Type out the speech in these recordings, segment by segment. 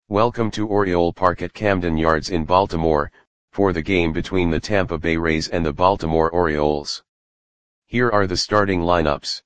Welcome to Oriole Park at Camden Yards in Baltimore, for the game between the Tampa Bay Rays and the Baltimore Orioles. Here are the starting lineups.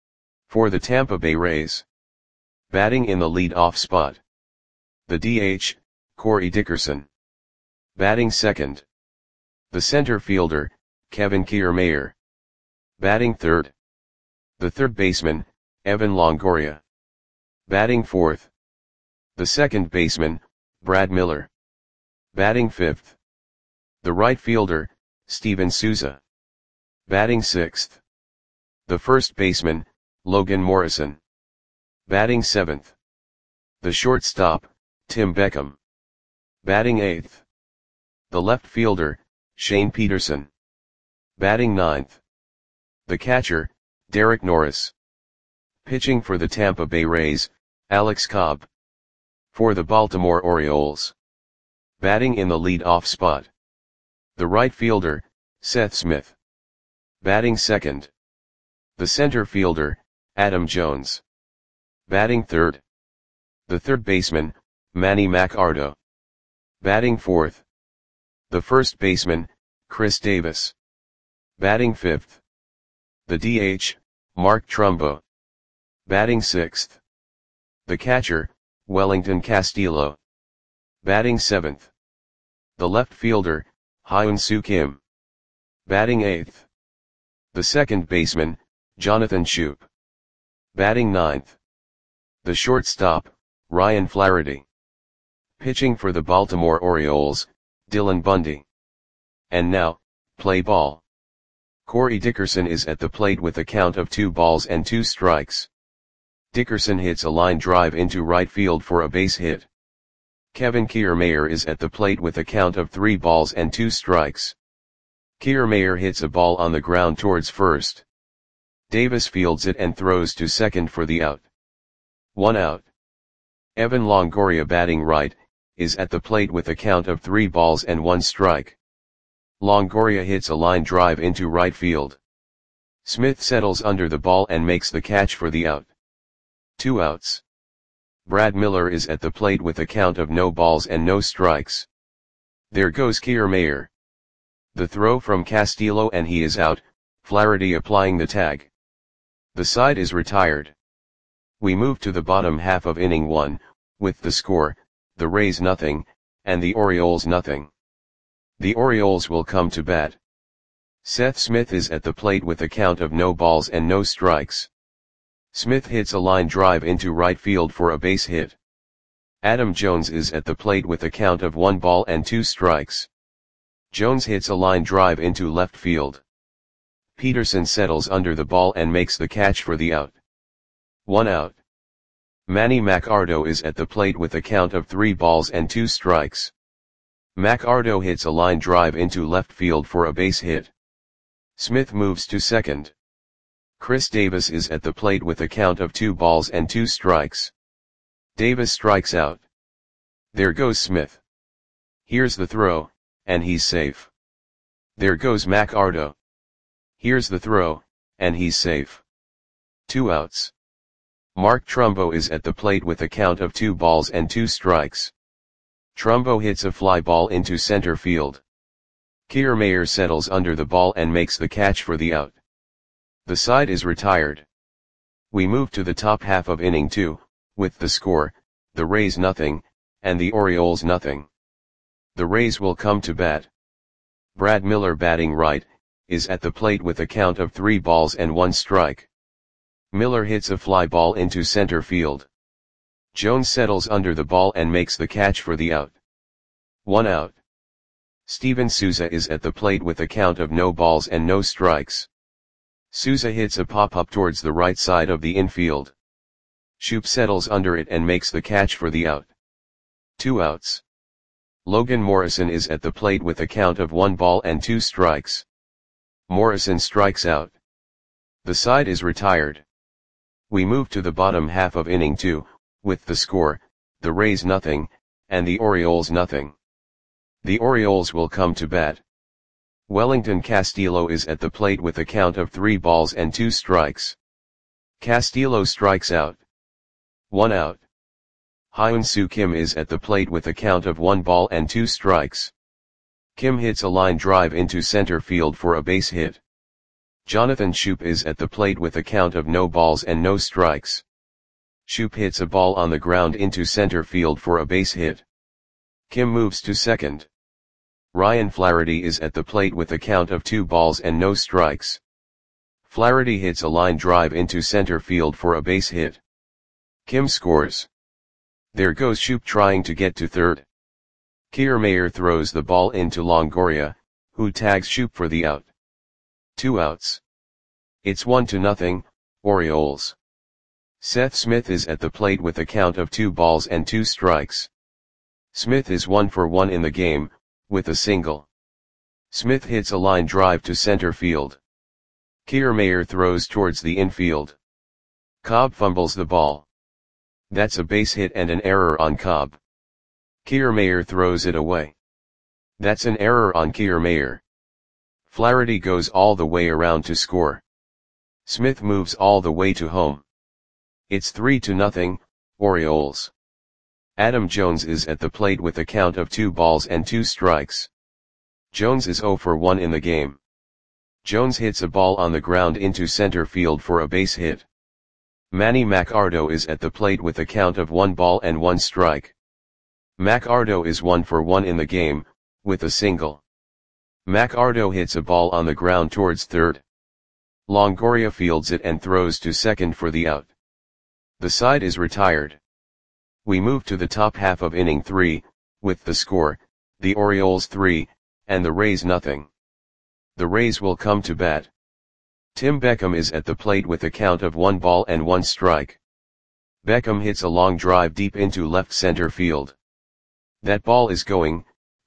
For the Tampa Bay Rays. Batting in the lead-off spot. The DH, Corey Dickerson. Batting second. The center fielder, Kevin Kiermaier. Batting third. The third baseman, Evan Longoria. Batting fourth. The second baseman, Brad Miller. Batting fifth. The right fielder, Steven Souza. Batting sixth. The first baseman, Logan Morrison. Batting seventh. The shortstop, Tim Beckham. Batting eighth. The left fielder, Shane Peterson. Batting ninth. The catcher, Derek Norris. Pitching for the Tampa Bay Rays, Alex Cobb. For the Baltimore Orioles. Batting in the lead-off spot. The right fielder, Seth Smith. Batting second. The center fielder, Adam Jones. Batting third. The third baseman, Manny Machado. Batting fourth. The first baseman, Chris Davis. Batting fifth. The DH, Mark Trumbo. Batting sixth. The catcher, Wellington Castillo. Batting seventh. The left fielder, Hyun-Soo Kim. Batting eighth. The second baseman, Jonathan Schoop. Batting ninth. The shortstop, Ryan Flaherty. Pitching for the Baltimore Orioles, Dylan Bundy. And now, play ball. Corey Dickerson is at the plate with a count of 2 balls and 2 strikes. Dickerson hits a line drive into right field for a base hit. Kevin Kiermaier is at the plate with a count of 3 balls and 2 strikes. Kiermaier hits a ball on the ground towards first. Davis fields it and throws to second for the out. 1 out. Evan Longoria, batting right, is at the plate with a count of 3 balls and 1 strike. Longoria hits a line drive into right field. Smith settles under the ball and makes the catch for the out. 2 outs. Brad Miller is at the plate with a count of no balls and no strikes. There goes Kiermaier. The throw from Castillo and he is out, Flaherty applying the tag. The side is retired. We move to the bottom half of inning 1, with the score, the Rays nothing, and the Orioles nothing. The Orioles will come to bat. Seth Smith is at the plate with a count of no balls and no strikes. Smith hits a line drive into right field for a base hit. Adam Jones is at the plate with a count of 1 ball and 2 strikes. Jones hits a line drive into left field. Peterson settles under the ball and makes the catch for the out. 1 out. Manny Machado is at the plate with a count of 3 balls and 2 strikes. Machado hits a line drive into left field for a base hit. Smith moves to second. Chris Davis is at the plate with a count of 2 balls and 2 strikes. Davis strikes out. There goes Smith. Here's the throw, and he's safe. There goes Machado. Here's the throw, and he's safe. 2 outs. Mark Trumbo is at the plate with a count of 2 balls and 2 strikes. Trumbo hits a fly ball into center field. Kiermaier settles under the ball and makes the catch for the out. The side is retired. We move to the top half of inning 2, with the score, the Rays nothing, and the Orioles nothing. The Rays will come to bat. Brad Miller, batting right, is at the plate with a count of 3 balls and 1 strike. Miller hits a fly ball into center field. Jones settles under the ball and makes the catch for the out. 1 out. Steven Souza is at the plate with a count of no balls and no strikes. Souza hits a pop-up towards the right side of the infield. Schoop settles under it and makes the catch for the out. 2 outs. Logan Morrison is at the plate with a count of 1 ball and 2 strikes. Morrison strikes out. The side is retired. We move to the bottom half of inning 2, with the score, the Rays nothing, and the Orioles nothing. The Orioles will come to bat. Wellington Castillo is at the plate with a count of 3 balls and 2 strikes. Castillo strikes out. 1 out. Hyun-Soo Kim is at the plate with a count of 1 ball and 2 strikes. Kim hits a line drive into center field for a base hit. Jonathan Schoop is at the plate with a count of no balls and no strikes. Schoop hits a ball on the ground into center field for a base hit. Kim moves to second. Ryan Flaherty is at the plate with a count of 2 balls and no strikes. Flaherty hits a line drive into center field for a base hit. Kim scores. There goes Schoop trying to get to third. Kiermaier throws the ball into Longoria, who tags Schoop for the out. 2 outs. It's 1-0, Orioles. Seth Smith is at the plate with a count of 2 balls and 2 strikes. Smith is 1 for 1 in the game, with a single. Smith hits a line drive to center field. Kiermaier throws towards the infield. Cobb fumbles the ball. That's a base hit and an error on Cobb. Kiermaier throws it away. That's an error on Kiermaier. Flaherty goes all the way around to score. Smith moves all the way to home. It's 3-0, Orioles. Adam Jones is at the plate with a count of 2 balls and 2 strikes. Jones is 0 for 1 in the game. Jones hits a ball on the ground into center field for a base hit. Manny Machado is at the plate with a count of 1 ball and 1 strike. Machado is 1 for 1 in the game, with a single. Machado hits a ball on the ground towards third. Longoria fields it and throws to second for the out. The side is retired. We move to the top half of inning 3, with the score, the Orioles 3, and the Rays nothing. The Rays will come to bat. Tim Beckham is at the plate with a count of 1 ball and 1 strike. Beckham hits a long drive deep into left center field. That ball is gone.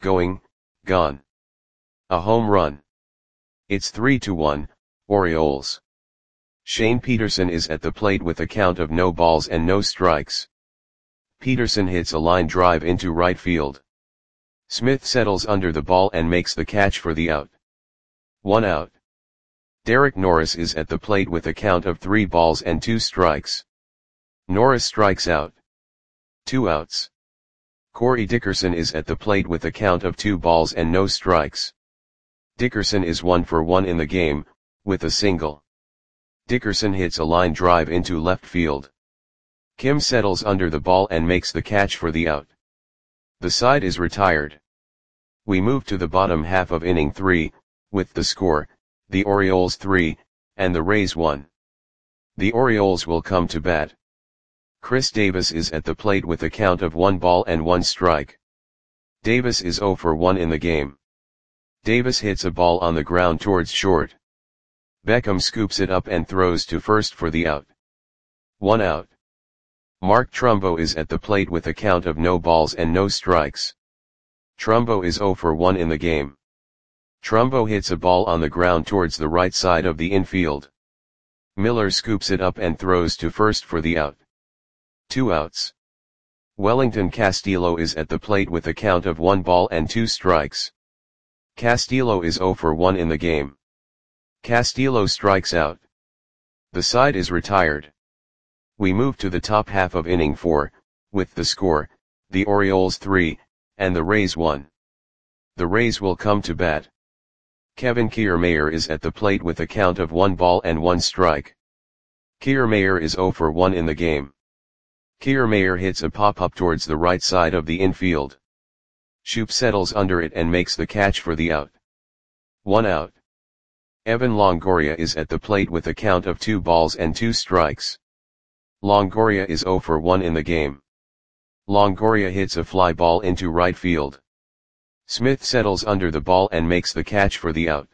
A home run. It's 3-1, Orioles. Shane Peterson is at the plate with a count of no balls and no strikes. Peterson hits a line drive into right field. Smith settles under the ball and makes the catch for the out. 1 out. Derek Norris is at the plate with a count of 3 balls and 2 strikes. Norris strikes out. 2 outs. Corey Dickerson is at the plate with a count of 2 balls and no strikes. Dickerson is 1 for 1 in the game, with a single. Dickerson hits a line drive into left field. Kim settles under the ball and makes the catch for the out. The side is retired. We move to the bottom half of inning 3, with the score, the Orioles 3, and the Rays 1. The Orioles will come to bat. Chris Davis is at the plate with a count of 1 ball and 1 strike. Davis is 0 for 1 in the game. Davis hits a ball on the ground towards short. Beckham scoops it up and throws to first for the out. 1 out. Mark Trumbo is at the plate with a count of no balls and no strikes. Trumbo is 0 for 1 in the game. Trumbo hits a ball on the ground towards the right side of the infield. Miller scoops it up and throws to first for the out. 2 outs. Wellington Castillo is at the plate with a count of 1 ball and 2 strikes. Castillo is 0 for 1 in the game. Castillo strikes out. The side is retired. We move to the top half of inning 4, with the score, the Orioles 3, and the Rays 1. The Rays will come to bat. Kevin Kiermaier is at the plate with a count of 1 ball and 1 strike. Kiermaier is 0 for 1 in the game. Kiermaier hits a pop-up towards the right side of the infield. Schoop settles under it and makes the catch for the out. 1 out. Evan Longoria is at the plate with a count of 2 balls and 2 strikes. Longoria is 0 for 1 in the game. Longoria hits a fly ball into right field. Smith settles under the ball and makes the catch for the out.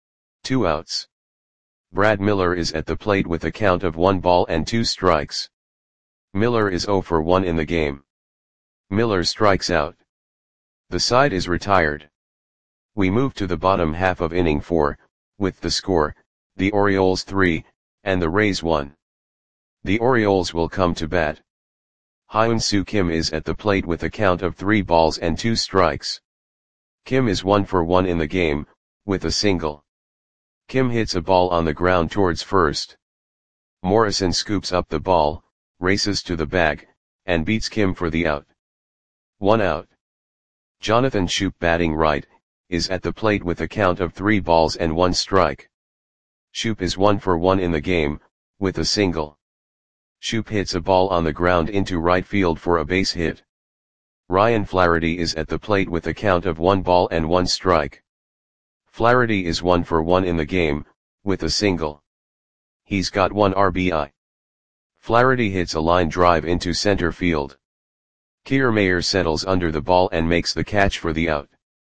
2 outs. Brad Miller is at the plate with a count of 1 ball and 2 strikes. Miller is 0 for 1 in the game. Miller strikes out. The side is retired. We move to the bottom half of inning 4, with the score, the Orioles 3, and the Rays 1. The Orioles will come to bat. Hyun-Soo Kim is at the plate with a count of 3 balls and 2 strikes. Kim is 1 for 1 in the game, with a single. Kim hits a ball on the ground towards first. Morrison scoops up the ball, races to the bag, and beats Kim for the out. 1 out. Jonathan Schoop batting right, is at the plate with a count of 3 balls and 1 strike. Schoop is 1 for 1 in the game, with a single. Schoop hits a ball on the ground into right field for a base hit. Ryan Flaherty is at the plate with a count of 1 ball and 1 strike. Flaherty is 1 for 1 in the game, with a single. He's got 1 RBI. Flaherty hits a line drive into center field. Kiermaier settles under the ball and makes the catch for the out.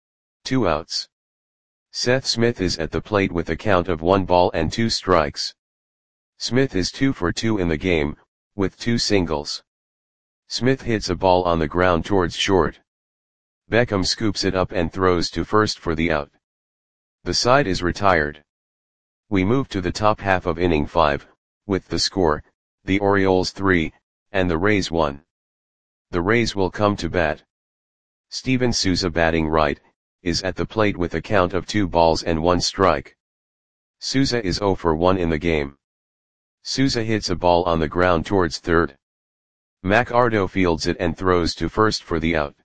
2 outs. Seth Smith is at the plate with a count of 1 ball and 2 strikes. Smith is 2 for 2 in the game, with 2 singles. Smith hits a ball on the ground towards short. Beckham scoops it up and throws to first for the out. The side is retired. We move to the top half of inning 5, with the score, the Orioles 3, and the Rays 1. The Rays will come to bat. Steven Souza batting right, is at the plate with a count of 2 balls and 1 strike. Souza is 0 for 1 in the game. Souza hits a ball on the ground towards third. McArdo fields it and throws to first for the out.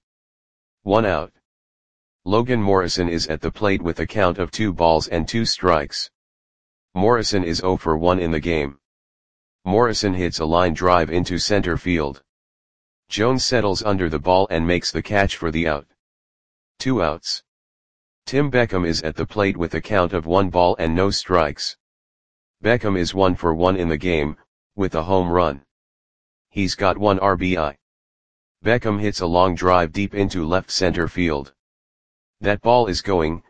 1 out. Logan Morrison is at the plate with a count of 2 balls and 2 strikes. Morrison is 0 for 1 in the game. Morrison hits a line drive into center field. Jones settles under the ball and makes the catch for the out. 2 outs. Tim Beckham is at the plate with a count of 1 ball and no strikes. Beckham is 1 for 1 in the game, with a home run. He's got 1 RBI. Beckham hits a long drive deep into left center field. That ball is going,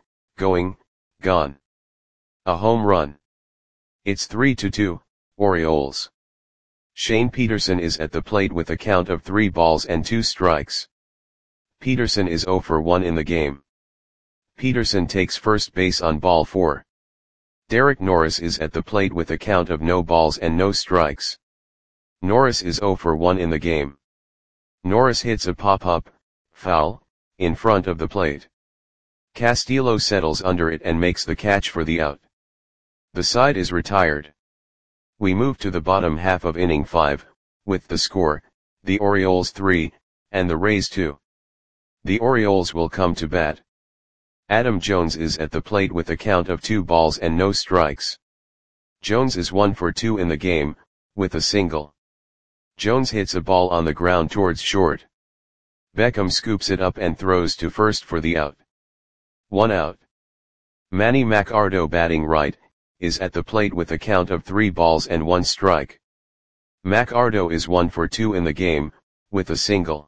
gone. A home run. It's 3-2, Orioles. Shane Peterson is at the plate with a count of 3 balls and 2 strikes. Peterson is 0 for 1 in the game. Peterson takes first base on ball 4. Derek Norris is at the plate with a count of no balls and no strikes. Norris is 0 for 1 in the game. Norris hits a pop-up, foul, in front of the plate. Castillo settles under it and makes the catch for the out. The side is retired. We move to the bottom half of inning 5, with the score, the Orioles 3, and the Rays 2. The Orioles will come to bat. Adam Jones is at the plate with a count of 2 balls and no strikes. Jones is 1 for 2 in the game, with a single. Jones hits a ball on the ground towards short. Beckham scoops it up and throws to first for the out. 1 out. Manny McArdo batting right, is at the plate with a count of 3 balls and 1 strike. McArdo is 1 for 2 in the game, with a single.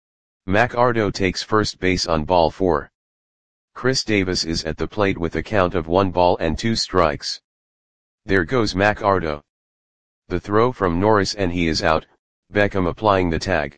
McArdo takes first base on ball 4. Chris Davis is at the plate with a count of 1 ball and 2 strikes. There goes McArdo. The throw from Norris and he is out, Beckham applying the tag.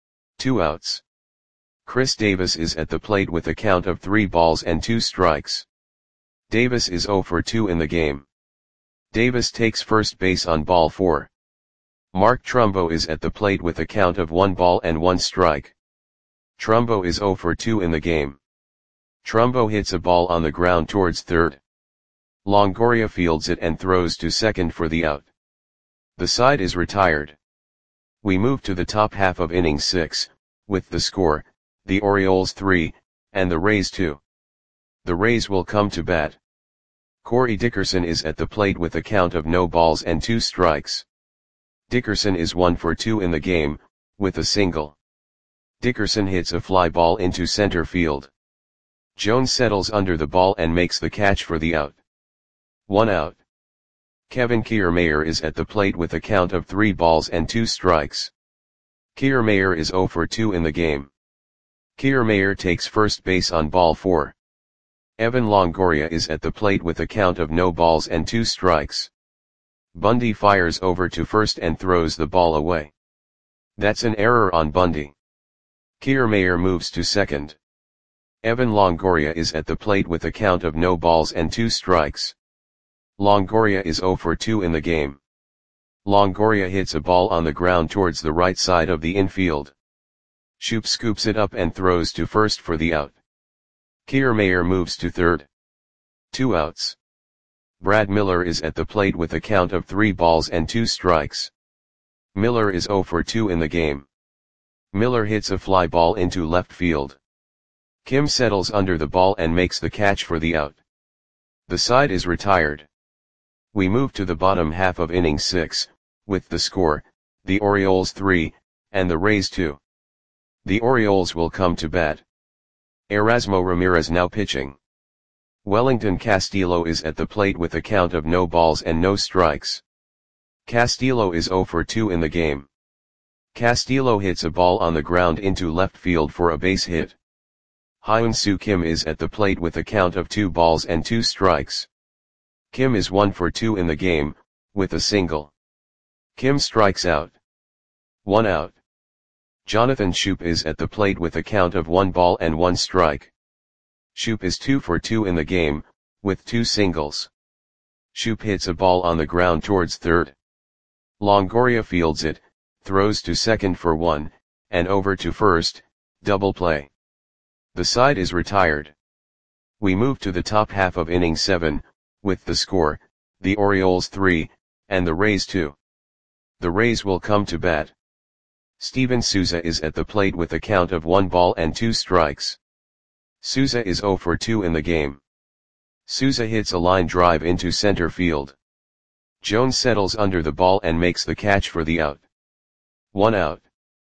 2 outs. Chris Davis is at the plate with a count of 3 balls and 2 strikes. Davis is 0 for 2 in the game. Davis takes first base on ball 4. Mark Trumbo is at the plate with a count of 1 ball and 1 strike. Trumbo is 0 for 2 in the game. Trumbo hits a ball on the ground towards third. Longoria fields it and throws to second for the out. The side is retired. We move to the top half of inning 6, with the score, the Orioles 3, and the Rays 2. The Rays will come to bat. Corey Dickerson is at the plate with a count of no balls and 2 strikes. Dickerson is 1 for 2 in the game, with a single. Dickerson hits a fly ball into center field. Jones settles under the ball and makes the catch for the out. 1 out. Kevin Kiermaier is at the plate with a count of 3 balls and 2 strikes. Kiermaier is 0 for 2 in the game. Kiermaier takes first base on ball 4. Evan Longoria is at the plate with a count of no balls and 2 strikes. Bundy fires over to first and throws the ball away. That's an error on Bundy. Kiermaier moves to second. Evan Longoria is at the plate with a count of no balls and 2 strikes. Longoria is 0 for 2 in the game. Longoria hits a ball on the ground towards the right side of the infield. Schoop scoops it up and throws to first for the out. Kiermaier moves to third. 2 outs. Brad Miller is at the plate with a count of 3 balls and 2 strikes. Miller is 0 for 2 in the game. Miller hits a fly ball into left field. Kim settles under the ball and makes the catch for the out. The side is retired. We move to the bottom half of inning 6, with the score, the Orioles 3, and the Rays 2. The Orioles will come to bat. Erasmo Ramirez now pitching. Wellington Castillo is at the plate with a count of no balls and no strikes. Castillo is 0 for 2 in the game. Castillo hits a ball on the ground into left field for a base hit. Hyun-Soo Kim is at the plate with a count of 2 balls and 2 strikes. Kim is 1 for 2 in the game, with a single. Kim strikes out. 1 out. Jonathan Schoop is at the plate with a count of 1 ball and 1 strike. Schoop is 2 for 2 in the game, with 2 singles. Schoop hits a ball on the ground towards third. Longoria fields it, throws to second for 1, and over to first, double play. The side is retired. We move to the top half of inning 7, with the score, the Orioles 3, and the Rays 2. The Rays will come to bat. Steven Souza is at the plate with a count of 1 ball and 2 strikes. Souza is 0 for 2 in the game. Souza hits a line drive into center field. Jones settles under the ball and makes the catch for the out. 1 out.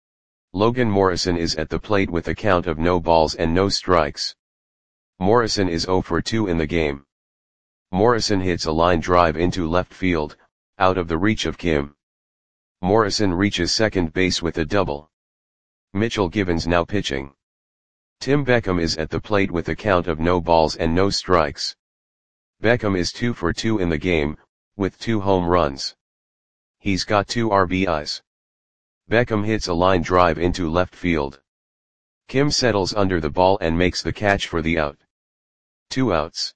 Logan Morrison is at the plate with a count of no balls and no strikes. Morrison is 0 for 2 in the game. Morrison hits a line drive into left field, out of the reach of Kim. Morrison reaches second base with a double. Mitchell Givens now pitching. Tim Beckham is at the plate with a count of no balls and no strikes. Beckham is 2 for 2 in the game, with 2 home runs. He's got 2 RBIs. Beckham hits a line drive into left field. Kim settles under the ball and makes the catch for the out. 2 outs.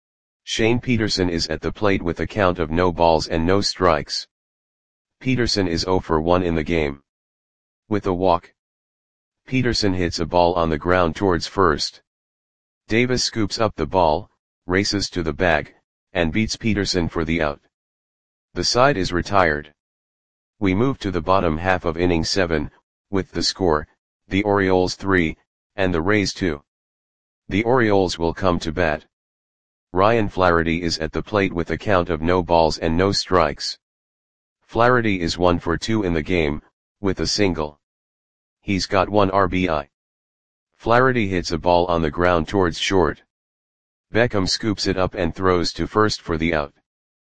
Shane Peterson is at the plate with a count of no balls and no strikes. Peterson is 0 for 1 in the game. With a walk. Peterson hits a ball on the ground towards first. Davis scoops up the ball, races to the bag, and beats Peterson for the out. The side is retired. We move to the bottom half of inning 7, with the score, the Orioles 3, and the Rays 2. The Orioles will come to bat. Ryan Flaherty is at the plate with a count of no balls and no strikes. Flaherty is 1 for 2 in the game, with a single. He's got 1 RBI. Flaherty hits a ball on the ground towards short. Beckham scoops it up and throws to first for the out.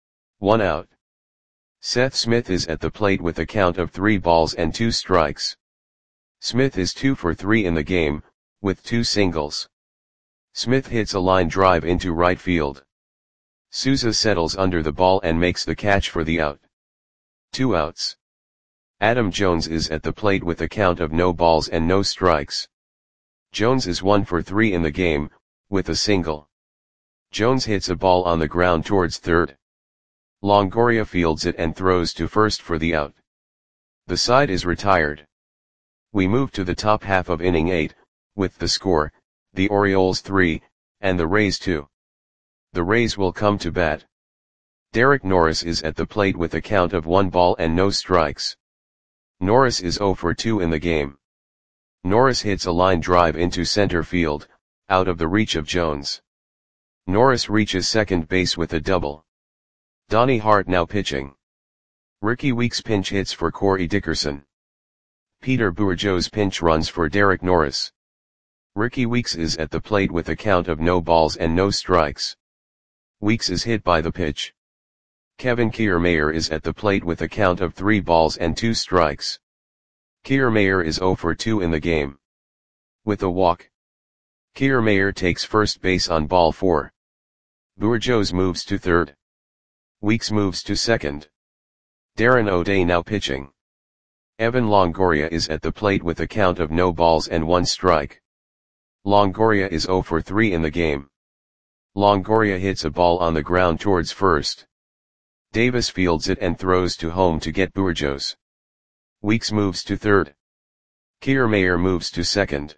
1 out. Seth Smith is at the plate with a count of 3 balls and 2 strikes. Smith is 2 for 3 in the game, with 2 singles. Smith hits a line drive into right field. Souza settles under the ball and makes the catch for the out. 2 outs. Adam Jones is at the plate with a count of no balls and no strikes. Jones is 1 for 3 in the game, with a single. Jones hits a ball on the ground towards third. Longoria fields it and throws to first for the out. The side is retired. We move to the top half of inning 8, with the score, the Orioles 3, and the Rays 2. The Rays will come to bat. Derek Norris is at the plate with a count of 1 ball and no strikes. Norris is 0 for 2 in the game. Norris hits a line drive into center field, out of the reach of Jones. Norris reaches second base with a double. Donnie Hart now pitching. Ricky Weeks pinch hits for Corey Dickerson. Peter Bourgeois pinch runs for Derek Norris. Ricky Weeks is at the plate with a count of no balls and no strikes. Weeks is hit by the pitch. Kevin Kiermaier is at the plate with a count of 3 balls and 2 strikes. Kiermaier is 0 for 2 in the game. With a walk. Kiermaier takes first base on ball 4. Bourgeois moves to third. Weeks moves to second. Darren O'Day now pitching. Evan Longoria is at the plate with a count of no balls and 1 strike. Longoria is 0 for 3 in the game. Longoria hits a ball on the ground towards first. Davis fields it and throws to home to get Bourgeois. Weeks moves to third. Kiermaier moves to second.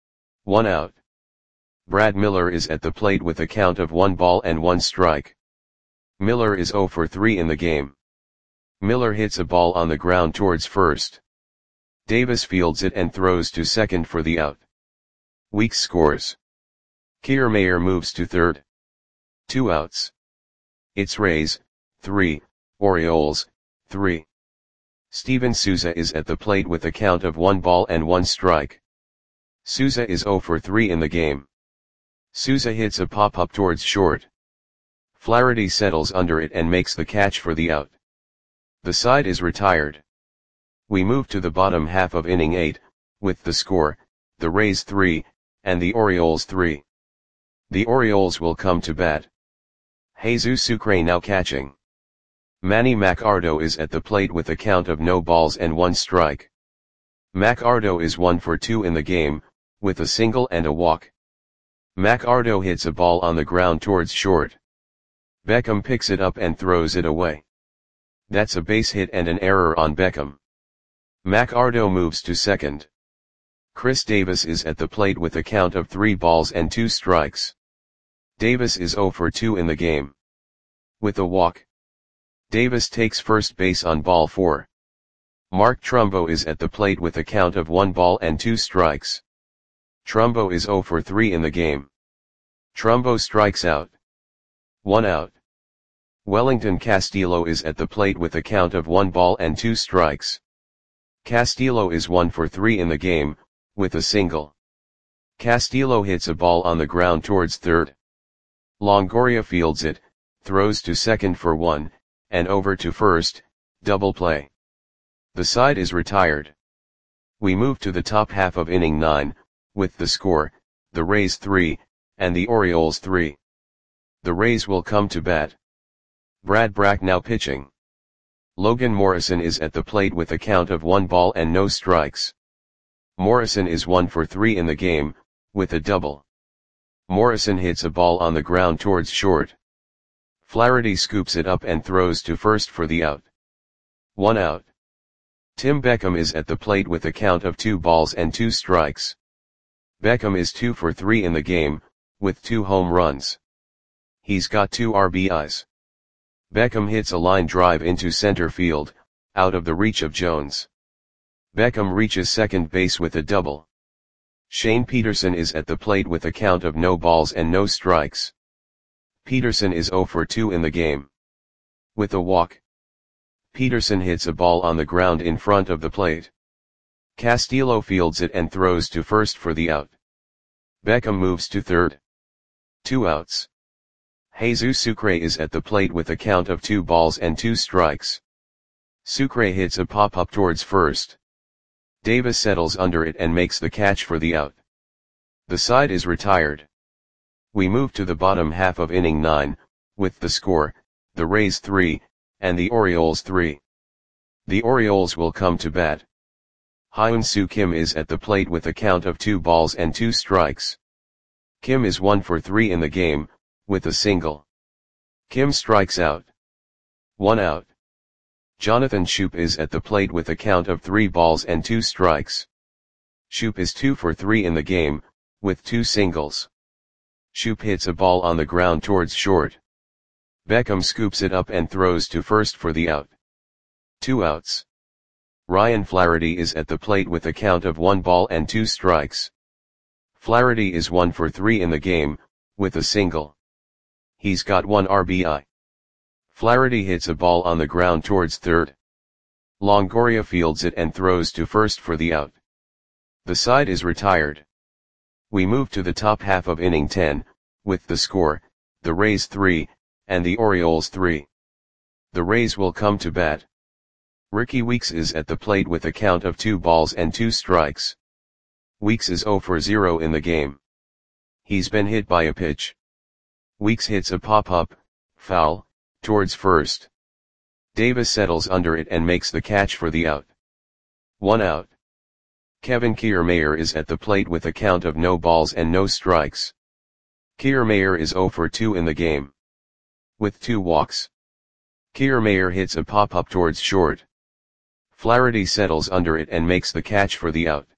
1 out. Brad Miller is at the plate with a count of 1 ball and 1 strike. Miller is 0 for 3 in the game. Miller hits a ball on the ground towards first. Davis fields it and throws to second for the out. Weeks scores. Kiermaier moves to third. 2 outs. It's Rays, 3, Orioles, 3. Steven Souza is at the plate with a count of 1 ball and 1 strike. Souza is 0 for 3 in the game. Souza hits a pop-up towards short. Flaherty settles under it and makes the catch for the out. The side is retired. We move to the bottom half of inning 8, with the score, the Rays 3, and the Orioles 3. The Orioles will come to bat. Jesus Sucre now catching. Manny Machado is at the plate with a count of no balls and 1 strike. Machado is 1 for 2 in the game, with a single and a walk. Machado hits a ball on the ground towards short. Beckham picks it up and throws it away. That's a base hit and an error on Beckham. Machado moves to second. Chris Davis is at the plate with a count of 3 balls and 2 strikes. Davis is 0 for 2 in the game. With a walk. Davis takes first base on ball 4. Mark Trumbo is at the plate with a count of 1 ball and 2 strikes. Trumbo is 0 for 3 in the game. Trumbo strikes out. 1 out. Wellington Castillo is at the plate with a count of 1 ball and 2 strikes. Castillo is 1 for 3 in the game, with a single. Castillo hits a ball on the ground towards third. Longoria fields it, throws to second for 1, and over to first, double play. The side is retired. We move to the top half of inning 9, with the score, the Rays 3, and the Orioles 3. The Rays will come to bat. Brad Brach now pitching. Logan Morrison is at the plate with a count of 1 ball and no strikes. Morrison is 1 for 3 in the game, with a double. Morrison hits a ball on the ground towards short. Flaherty scoops it up and throws to first for the out. 1 out. Tim Beckham is at the plate with a count of 2 balls and 2 strikes. Beckham is 2 for 3 in the game, with 2 home runs. He's got 2 RBIs. Beckham hits a line drive into center field, out of the reach of Jones. Beckham reaches second base with a double. Shane Peterson is at the plate with a count of no balls and no strikes. Peterson is 0 for 2 in the game. With a walk. Peterson hits a ball on the ground in front of the plate. Castillo fields it and throws to first for the out. Beckham moves to third. 2 outs. Jesus Sucre is at the plate with a count of 2 balls and 2 strikes. Sucre hits a pop-up towards first. Davis settles under it and makes the catch for the out. The side is retired. We move to the bottom half of inning 9, with the score, the Rays 3, and the Orioles 3. The Orioles will come to bat. Hyun-Soo Kim is at the plate with a count of 2 balls and 2 strikes. Kim is 1 for 3 in the game, with a single. Kim strikes out. 1 out. Jonathan Schoop is at the plate with a count of 3 balls and 2 strikes. Schoop is 2 for 3 in the game, with 2 singles. Schoop hits a ball on the ground towards short. Beckham scoops it up and throws to first for the out. 2 outs. Ryan Flaherty is at the plate with a count of 1 ball and 2 strikes. Flaherty is 1 for 3 in the game, with a single. He's got 1 RBI. Flaherty hits a ball on the ground towards third. Longoria fields it and throws to first for the out. The side is retired. We move to the top half of inning 10, with the score, the Rays 3, and the Orioles 3. The Rays will come to bat. Ricky Weeks is at the plate with a count of 2 balls and 2 strikes. Weeks is 0 for 0 in the game. He's been hit by a pitch. Weeks hits a pop-up, foul, towards first. Davis settles under it and makes the catch for the out. 1 out. Kevin Kiermaier is at the plate with a count of no balls and no strikes. Kiermaier is 0 for 2 in the game. With 2 walks. Kiermaier hits a pop-up towards short. Flaherty settles under it and makes the catch for the out.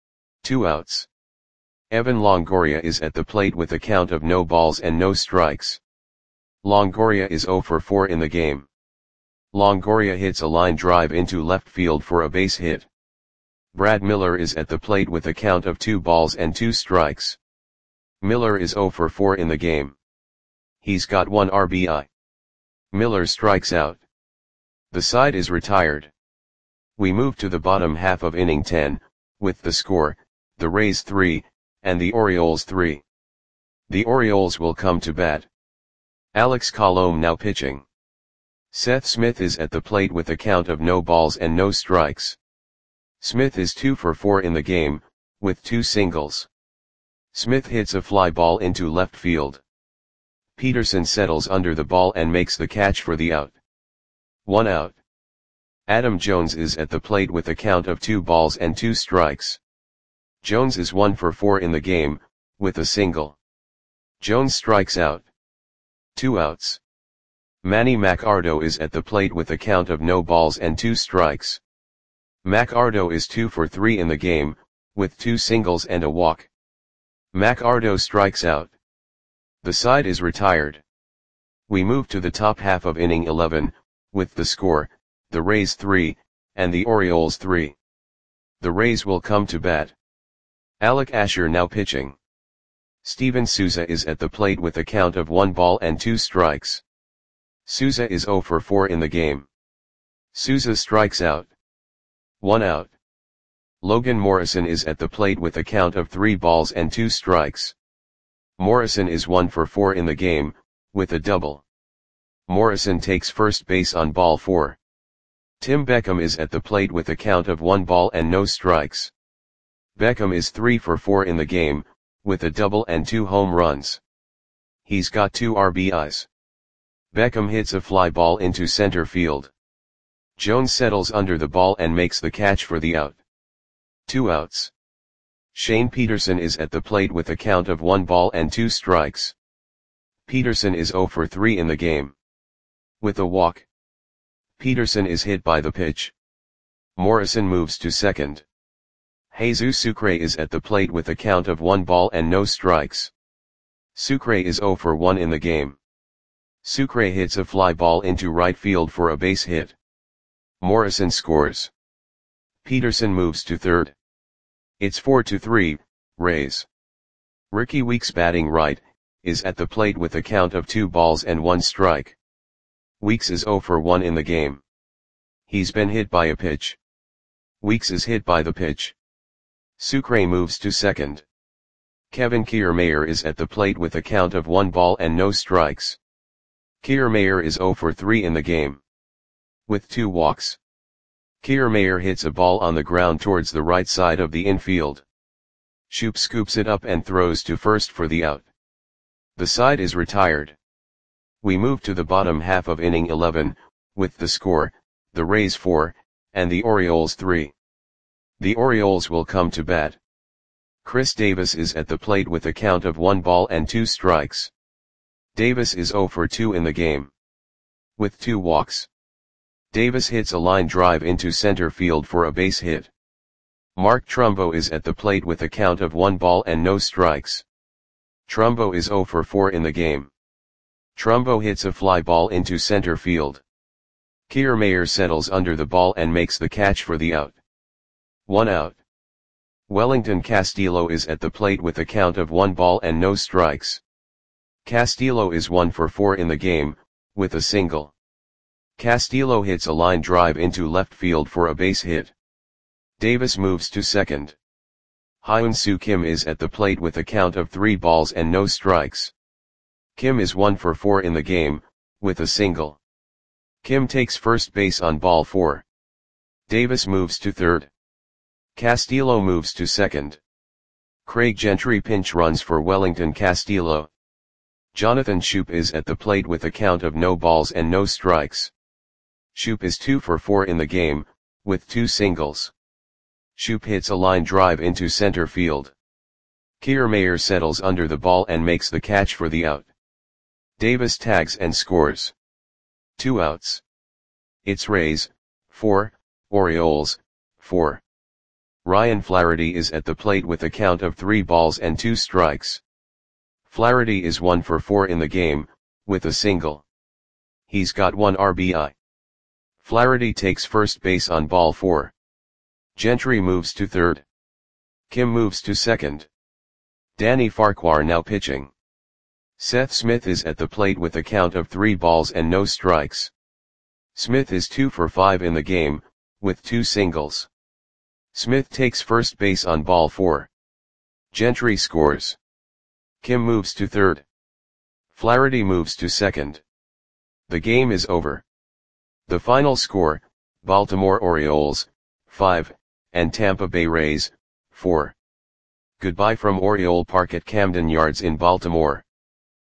2 outs. Evan Longoria is at the plate with a count of no balls and no strikes. Longoria is 0 for 4 in the game. Longoria hits a line drive into left field for a base hit. Brad Miller is at the plate with a count of 2 balls and 2 strikes. Miller is 0 for 4 in the game. He's got 1 RBI. Miller strikes out. The side is retired. We move to the bottom half of inning 10, with the score, the Rays 3, and the Orioles 3. The Orioles will come to bat. Alex Colomé now pitching. Seth Smith is at the plate with a count of no balls and no strikes. Smith is 2 for 4 in the game, with 2 singles. Smith hits a fly ball into left field. Peterson settles under the ball and makes the catch for the out. 1 out. Adam Jones is at the plate with a count of 2 balls and 2 strikes. Jones is 1 for 4 in the game, with a single. Jones strikes out. 2 outs. Manny Machado is at the plate with a count of no balls and 2 strikes. Machado is 2 for 3 in the game, with 2 singles and a walk. Machado strikes out. The side is retired. We move to the top half of inning 11, with the score, the Rays 3, and the Orioles 3. The Rays will come to bat. Alec Asher now pitching. Steven Souza is at the plate with a count of 1 ball and 2 strikes. Souza is 0 for 4 in the game. Souza strikes out. 1 out. Logan Morrison is at the plate with a count of 3 balls and 2 strikes. Morrison is 1 for 4 in the game, with a double. Morrison takes first base on ball 4. Tim Beckham is at the plate with a count of 1 ball and no strikes. Beckham is 3 for 4 in the game, with a double and 2 home runs. He's got 2 RBIs. Beckham hits a fly ball into center field. Jones settles under the ball and makes the catch for the out. 2 outs. Shane Peterson is at the plate with a count of 1 ball and 2 strikes. Peterson is 0 for 3 in the game. With a walk. Peterson is hit by the pitch. Morrison moves to second. Jesus Sucre is at the plate with a count of 1 ball and no strikes. Sucre is 0 for 1 in the game. Sucre hits a fly ball into right field for a base hit. Morrison scores. Peterson moves to third. It's 4-3, Rays. Ricky Weeks batting right, is at the plate with a count of 2 balls and 1 strike. Weeks is 0 for 1 in the game. He's been hit by a pitch. Weeks is hit by the pitch. Sucre moves to second. Kevin Kiermaier is at the plate with a count of 1 ball and no strikes. Kiermaier is 0 for 3 in the game. With 2 walks. Kiermaier hits a ball on the ground towards the right side of the infield. Shoop scoops it up and throws to first for the out. The side is retired. We move to the bottom half of inning 11, with the score, the Rays 4, and the Orioles 3. The Orioles will come to bat. Chris Davis is at the plate with a count of 1 ball and 2 strikes. Davis is 0 for 2 in the game. With 2 walks. Davis hits a line drive into center field for a base hit. Mark Trumbo is at the plate with a count of 1 ball and no strikes. Trumbo is 0 for 4 in the game. Trumbo hits a fly ball into center field. Kiermaier settles under the ball and makes the catch for the out. 1 out. Wellington Castillo is at the plate with a count of 1 ball and no strikes. Castillo is 1 for 4 in the game, with a single. Castillo hits a line drive into left field for a base hit. Davis moves to second. Hyun-Soo Kim is at the plate with a count of 3 balls and no strikes. Kim is 1 for 4 in the game, with a single. Kim takes first base on ball 4. Davis moves to third. Castillo moves to second. Craig Gentry pinch runs for Wellington Castillo. Jonathan Shoop is at the plate with a count of no balls and no strikes. Shoop is 2 for 4 in the game, with 2 singles. Shoop hits a line drive into center field. Kiermaier settles under the ball and makes the catch for the out. Davis tags and scores. 2 outs. It's Rays, 4, Orioles, 4. Ryan Flaherty is at the plate with a count of 3 balls and 2 strikes. Flaherty is 1 for 4 in the game, with a single. He's got 1 RBI. Flaherty takes first base on ball 4. Gentry moves to third. Kim moves to second. Danny Farquhar now pitching. Seth Smith is at the plate with a count of 3 balls and no strikes. Smith is 2 for 5 in the game, with 2 singles. Smith takes first base on ball 4. Gentry scores. Kim moves to third. Flaherty moves to second. The game is over. The final score, Baltimore Orioles, 5, and Tampa Bay Rays, 4. Goodbye from Oriole Park at Camden Yards in Baltimore.